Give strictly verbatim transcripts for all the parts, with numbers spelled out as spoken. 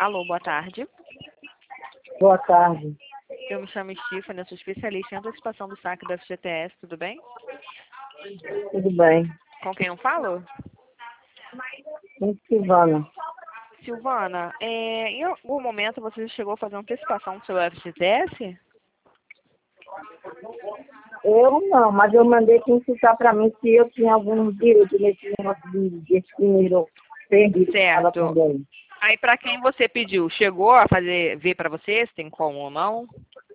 Alô, boa tarde. Boa tarde. Eu me chamo Stephanie, eu sou especialista em antecipação do saque da F G T S, tudo bem? Tudo bem. Com quem eu falo? Muito Silvana. Silvana, é, em algum momento você chegou a fazer uma antecipação do seu F G T S? Eu não, mas eu mandei consultar para mim se eu tinha algum direito nesse negócio de, desse dinheiro perdido. Certo. Aí para quem você pediu, chegou a fazer, ver para você se tem como ou não?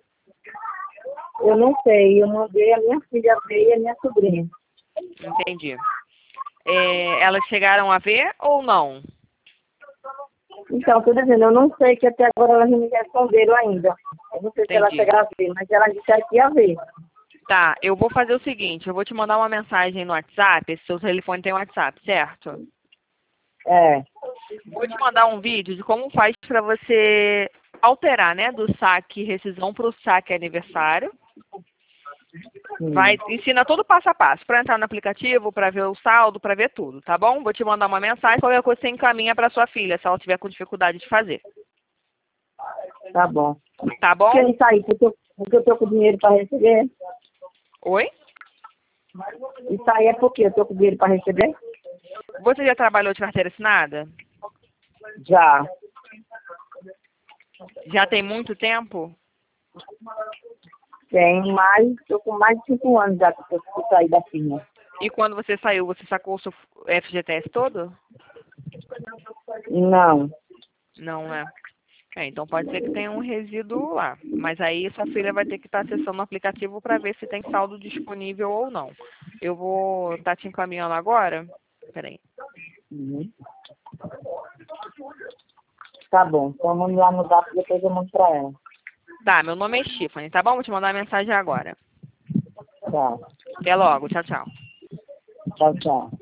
Eu não sei, eu mandei a minha filha ver e a minha sobrinha. Entendi. É, elas chegaram a ver ou não? Então, estou dizendo, eu não sei, que até agora elas não me responderam ainda. Eu não sei se elas Entendi. chegaram a ver, mas elas disseram que ia ver. Tá, eu vou fazer o seguinte, eu vou te mandar uma mensagem no WhatsApp, esse seu telefone tem WhatsApp, certo? É, Vou te mandar um vídeo de como faz para você alterar, né, do saque rescisão para o saque aniversário. sim. Vai, ensina todo o passo a passo, para entrar no aplicativo, para ver o saldo, para ver tudo, tá bom? Vou te mandar uma mensagem, qualquer coisa você encaminha para sua filha, se ela tiver com dificuldade de fazer. Tá bom. Tá bom? Porque isso aí, porque eu, porque eu tô com dinheiro para receber. Oi? Isso aí é porque eu tô com dinheiro para receber? Você já trabalhou de carteira assinada? Já. Já tem muito tempo? Tem mais, tô com mais de cinco anos já que eu que eu saí da firma. E quando você saiu, você sacou o seu F G T S todo? Não. Não, né? É, então pode ser que tenha um resíduo lá. Mas aí sua filha vai ter que estar acessando o aplicativo para ver se tem saldo disponível ou não. Eu vou estar te encaminhando agora. Peraí. Uhum. Tá bom, então vamos lá no zap e depois eu mando pra ela. Tá, meu nome é Stephanie, tá bom? Vou te mandar a mensagem agora. Tá. Até logo. Tchau, tchau. Tchau, tchau.